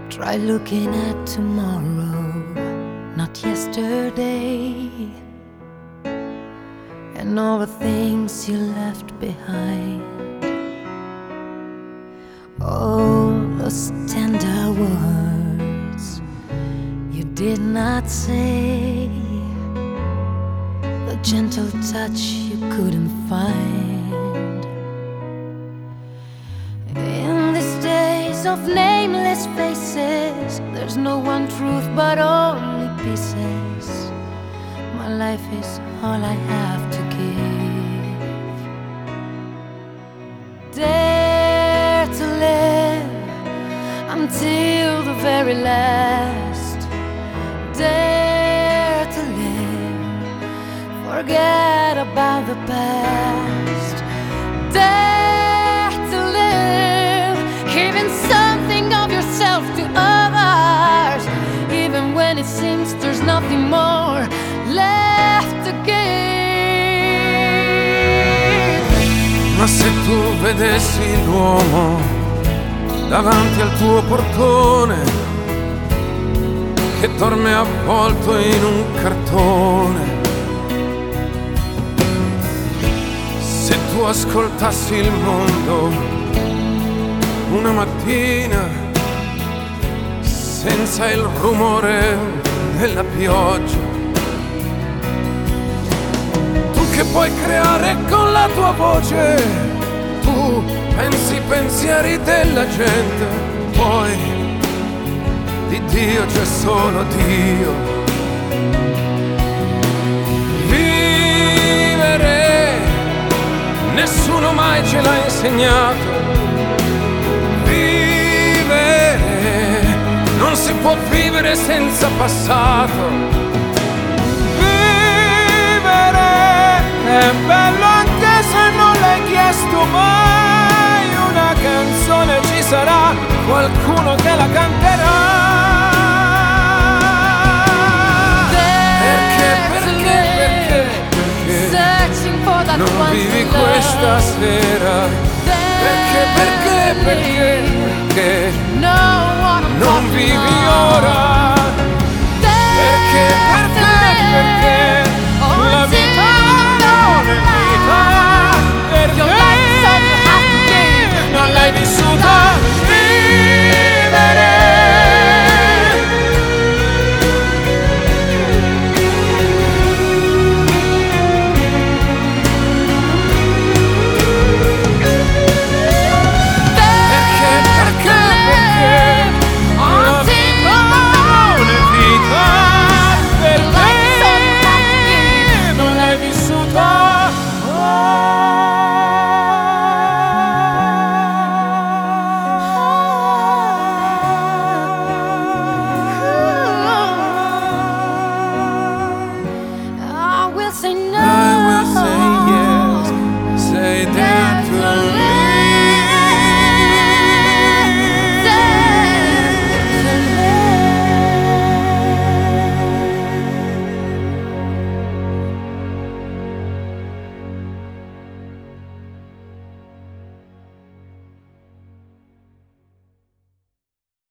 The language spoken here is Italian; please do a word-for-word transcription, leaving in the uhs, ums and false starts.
Try looking at tomorrow, not yesterday, and all the things you left behind. All those tender words you did not say, the gentle touch you couldn't find. In these days of nameless faces, there's no one truth but only pieces. My life is all I have to give. Dare to live until the very last. Dare to live, forget about the past. Dare to live, giving something of yourself to others, even when it seems there's nothing more left to give. Ma se tu vedessi l'uomo davanti al tuo portone, che dorme avvolto in un cartone, se tu ascoltassi il mondo una mattina senza il rumore della pioggia, tu che puoi creare con la tua voce, tu pensi i pensieri della gente, poi di Dio c'è solo Dio. Vivere nessuno mai ce l'ha insegnato. Vivere non si può vivere senza passato. Vivere è bello anche se non l'hai chiesto mai. Una canzone ci sarà, qualcuno te la canterà. Perché, perché, perché, perché non vivi questa sera? Perché, perché, perché, perché non vivi